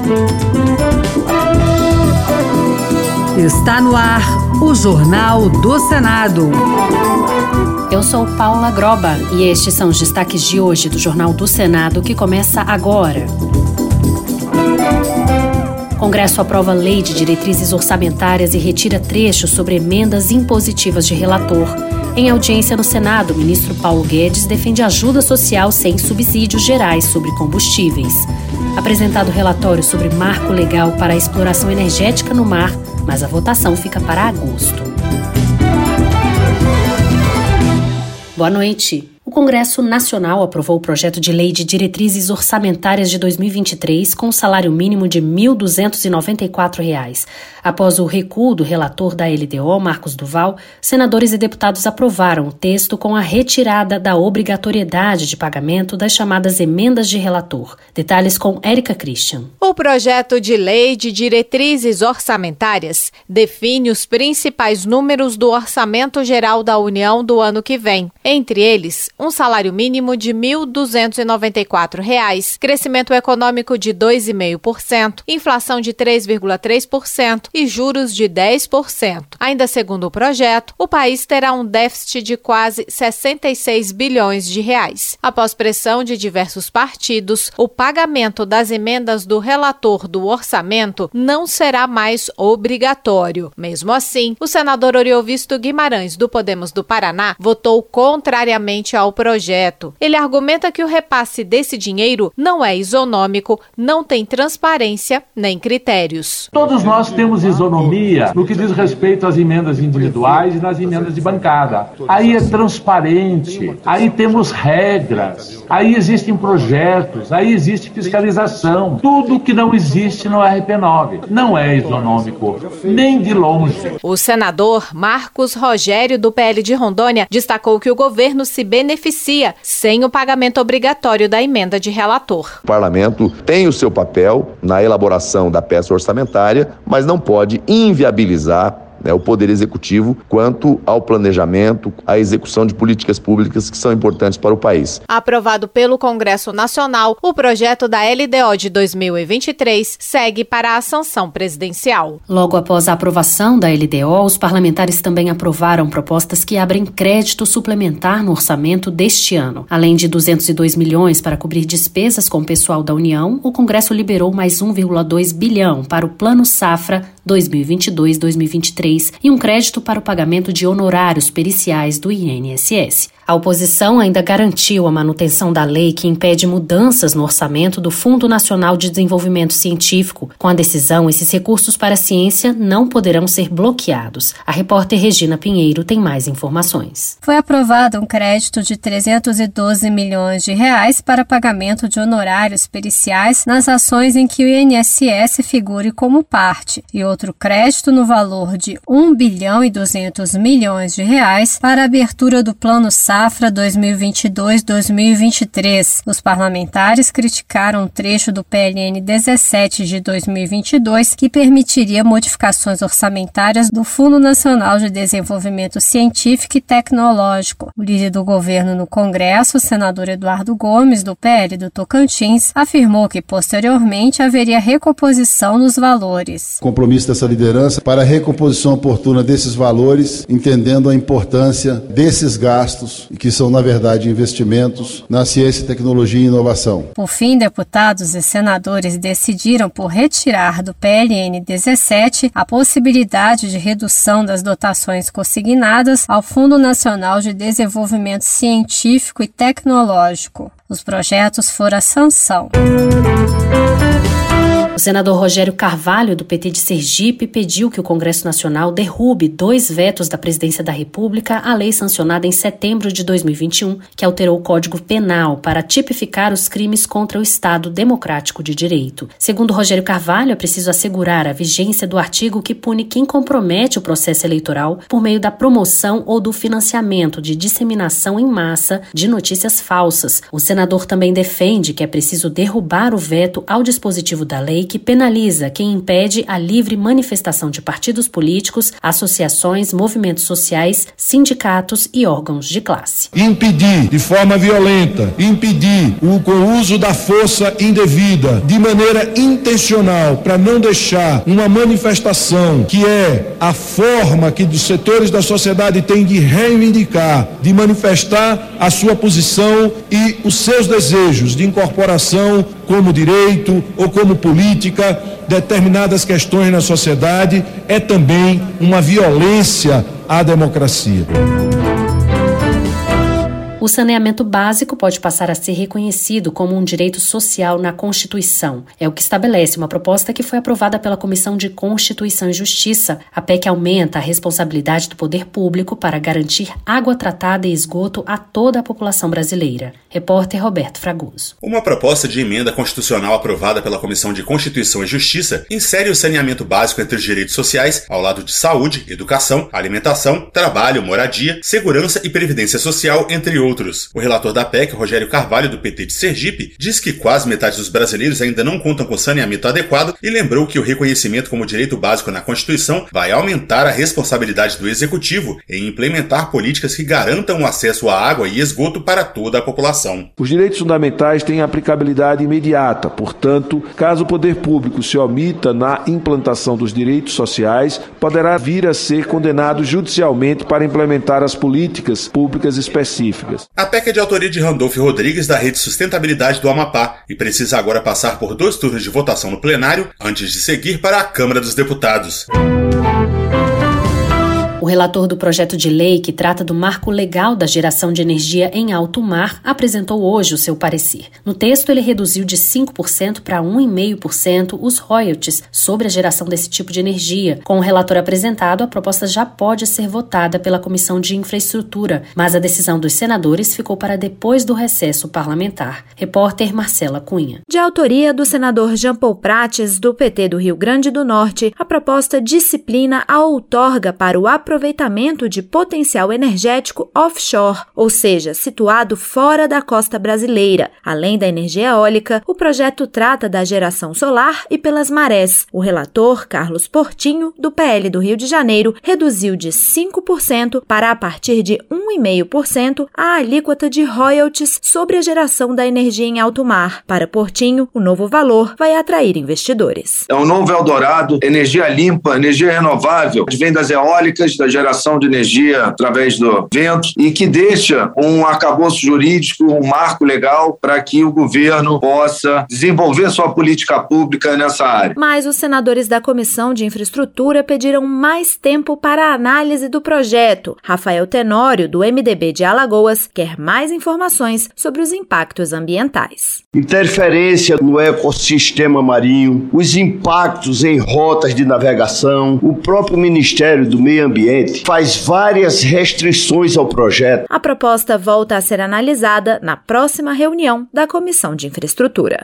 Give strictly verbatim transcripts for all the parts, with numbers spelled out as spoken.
Está no ar o Jornal do Senado. Eu sou Paula Groba e estes são os destaques de hoje do Jornal do Senado, que começa agora. Congresso aprova lei de diretrizes orçamentárias e retira trechos sobre emendas impositivas de relator. Em audiência no Senado, o ministro Paulo Guedes defende ajuda social sem subsídios gerais sobre combustíveis. Apresentado relatório sobre marco legal para a exploração energética no mar, mas a votação fica para agosto. Boa noite. O Congresso Nacional aprovou o projeto de lei de diretrizes orçamentárias de dois mil e vinte e três com salário mínimo de mil duzentos e noventa e quatro reais. Após o recuo do relator da L D O, Marcos Duval, senadores e deputados aprovaram o texto com a retirada da obrigatoriedade de pagamento das chamadas emendas de relator. Detalhes com Érica Christian. O projeto de lei de diretrizes orçamentárias define os principais números do Orçamento Geral da União do ano que vem. Entre eles, um salário mínimo de mil duzentos e noventa e quatro reais, crescimento econômico de dois vírgula cinco por cento, inflação de três vírgula três por cento e juros de dez por cento. Ainda segundo o projeto, o país terá um déficit de quase sessenta e seis bilhões de reais. Após pressão de diversos partidos, o pagamento das emendas do relator do orçamento não será mais obrigatório. Mesmo assim, o senador Oriovisto Guimarães, do Podemos do Paraná, votou contrariamente ao projeto. Ele argumenta que o repasse desse dinheiro não é isonômico, não tem transparência nem critérios. Todos nós temos isonomia no que diz respeito às emendas individuais e nas emendas de bancada. Aí é transparente, aí temos regras, aí existem projetos, aí existe fiscalização. Tudo que não existe no R P nove não é isonômico, nem de longe. O senador Marcos Rogério, do P L de Rondônia, destacou que o governo se beneficia sem o pagamento obrigatório da emenda de relator. O parlamento tem o seu papel na elaboração da peça orçamentária, mas não pode inviabilizar, né, o Poder Executivo quanto ao planejamento, à execução de políticas públicas que são importantes para o país. Aprovado pelo Congresso Nacional, o projeto da L D O de dois mil e vinte e três segue para a sanção presidencial. Logo após a aprovação da L D O, os parlamentares também aprovaram propostas que abrem crédito suplementar no orçamento deste ano. Além de duzentos e dois milhões para cobrir despesas com o pessoal da União, o Congresso liberou mais um vírgula dois bilhão para o Plano Safra dois mil e vinte e dois a dois mil e vinte e três e um crédito para o pagamento de honorários periciais do I N S S. A oposição ainda garantiu a manutenção da lei que impede mudanças no orçamento do Fundo Nacional de Desenvolvimento Científico. Com a decisão, esses recursos para a ciência não poderão ser bloqueados. A repórter Regina Pinheiro tem mais informações. Foi aprovado um crédito de trezentos e doze milhões de reais para pagamento de honorários periciais nas ações em que o I N S S figure como parte, e outro crédito no valor de um bilhão e duzentos milhões de reais para a abertura do Plano Safra dois mil e vinte e dois a dois mil e vinte e três. Os parlamentares criticaram um trecho do P L N dezessete de dois mil e vinte e dois que permitiria modificações orçamentárias do Fundo Nacional de Desenvolvimento Científico e Tecnológico. O líder do governo no Congresso, o senador Eduardo Gomes, do P L do Tocantins, afirmou que posteriormente haveria recomposição nos valores. Compromisso dessa liderança para a recomposição oportuna desses valores, entendendo a importância desses gastos, que são, na verdade, investimentos na ciência, tecnologia e inovação. Por fim, deputados e senadores decidiram por retirar do P L N dezessete a possibilidade de redução das dotações consignadas ao Fundo Nacional de Desenvolvimento Científico e Tecnológico. Os projetos foram a sanção. O senador Rogério Carvalho, do P T de Sergipe, pediu que o Congresso Nacional derrube dois vetos da Presidência da República à lei sancionada em setembro de dois mil e vinte e um, que alterou o Código Penal para tipificar os crimes contra o Estado Democrático de Direito. Segundo Rogério Carvalho, é preciso assegurar a vigência do artigo que pune quem compromete o processo eleitoral por meio da promoção ou do financiamento de disseminação em massa de notícias falsas. O senador também defende que é preciso derrubar o veto ao dispositivo da lei que penaliza quem impede a livre manifestação de partidos políticos, associações, movimentos sociais, sindicatos e órgãos de classe. Impedir de forma violenta, impedir o com o uso da força indevida, de maneira intencional, para não deixar uma manifestação que é a forma que dos setores da sociedade têm de reivindicar, de manifestar a sua posição e os seus desejos de incorporação como direito ou como política, determinadas questões na sociedade, é também uma violência à democracia. O saneamento básico pode passar a ser reconhecido como um direito social na Constituição. É o que estabelece uma proposta que foi aprovada pela Comissão de Constituição e Justiça. A P E C aumenta a responsabilidade do poder público para garantir água tratada e esgoto a toda a população brasileira. Repórter Roberto Fragoso. Uma proposta de emenda constitucional aprovada pela Comissão de Constituição e Justiça insere o saneamento básico entre os direitos sociais, ao lado de saúde, educação, alimentação, trabalho, moradia, segurança e previdência social, entre outros. O relator da P E C, Rogério Carvalho, do P T de Sergipe, diz que quase metade dos brasileiros ainda não contam com saneamento adequado e lembrou que o reconhecimento como direito básico na Constituição vai aumentar a responsabilidade do Executivo em implementar políticas que garantam o acesso à água e esgoto para toda a população. Os direitos fundamentais têm aplicabilidade imediata, portanto, caso o poder público se omita na implantação dos direitos sociais, poderá vir a ser condenado judicialmente para implementar as políticas públicas específicas. A P E C é de autoria de Randolfo Rodrigues, da Rede Sustentabilidade do Amapá, e precisa agora passar por dois turnos de votação no plenário antes de seguir para a Câmara dos Deputados. O relator do projeto de lei que trata do marco legal da geração de energia em alto mar apresentou hoje o seu parecer. No texto, ele reduziu de cinco por cento para um vírgula cinco por cento os royalties sobre a geração desse tipo de energia. Com o relator apresentado, a proposta já pode ser votada pela Comissão de Infraestrutura, mas a decisão dos senadores ficou para depois do recesso parlamentar. Repórter Marcela Cunha. De autoria do senador Jean Paul Prates, do P T do Rio Grande do Norte, a proposta disciplina a outorga para o aproveitamento de potencial energético offshore, ou seja, situado fora da costa brasileira. Além da energia eólica, o projeto trata da geração solar e pelas marés. O relator, Carlos Portinho, do P L do Rio de Janeiro, reduziu de cinco por cento para a partir de um vírgula cinco por cento a alíquota de royalties sobre a geração da energia em alto mar. Para Portinho, o novo valor vai atrair investidores. É um novo Eldorado, energia limpa, energia renovável, que vem das eólicas, da geração de energia através do vento e que deixa um arcabouço jurídico, um marco legal para que o governo possa desenvolver sua política pública nessa área. Mas os senadores da Comissão de Infraestrutura pediram mais tempo para a análise do projeto. Rafael Tenório, do M D B de Alagoas, quer mais informações sobre os impactos ambientais. Interferência no ecossistema marinho, os impactos em rotas de navegação, o próprio Ministério do Meio Ambiente faz várias restrições ao projeto. A proposta volta a ser analisada na próxima reunião da Comissão de Infraestrutura.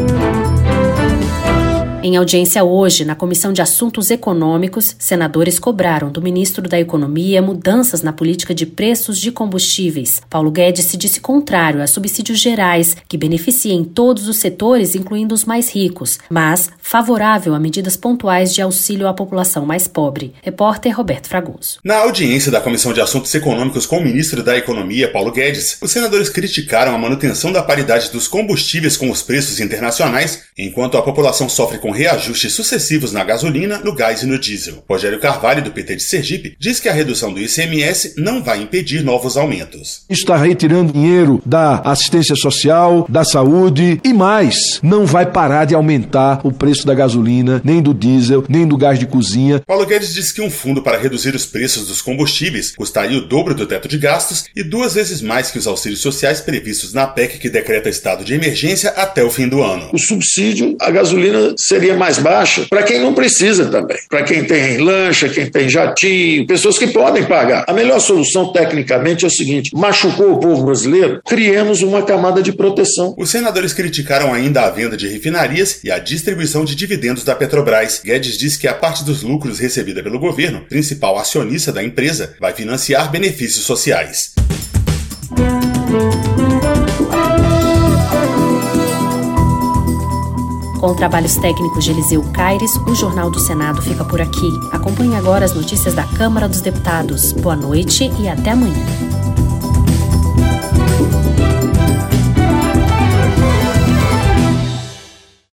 Em audiência hoje, na Comissão de Assuntos Econômicos, senadores cobraram do ministro da Economia mudanças na política de preços de combustíveis. Paulo Guedes se disse contrário a subsídios gerais, que beneficiem todos os setores, incluindo os mais ricos, mas favorável a medidas pontuais de auxílio à população mais pobre. Repórter Roberto Fragoso. Na audiência da Comissão de Assuntos Econômicos com o ministro da Economia, Paulo Guedes, os senadores criticaram a manutenção da paridade dos combustíveis com os preços internacionais, enquanto a população sofre com reajustes sucessivos na gasolina, no gás e no diesel. Rogério Carvalho, do P T de Sergipe, diz que a redução do I C M S não vai impedir novos aumentos. Isso está retirando dinheiro da assistência social, da saúde e mais, não vai parar de aumentar o preço da gasolina, nem do diesel, nem do gás de cozinha. Paulo Guedes diz que um fundo para reduzir os preços dos combustíveis custaria o dobro do teto de gastos e duas vezes mais que os auxílios sociais previstos na P E C que decreta estado de emergência até o fim do ano. O subsídio, a gasolina seria mais baixa para quem não precisa também. Para quem tem lancha, quem tem jatinho, pessoas que podem pagar. A melhor solução tecnicamente é o seguinte: machucou o povo brasileiro, criemos uma camada de proteção. Os senadores criticaram ainda a venda de refinarias e a distribuição de dividendos da Petrobras. Guedes diz que a parte dos lucros recebida pelo governo, principal acionista da empresa, vai financiar benefícios sociais. Com trabalhos técnicos de Eliseu Caires, o Jornal do Senado fica por aqui. Acompanhe agora as notícias da Câmara dos Deputados. Boa noite e até amanhã.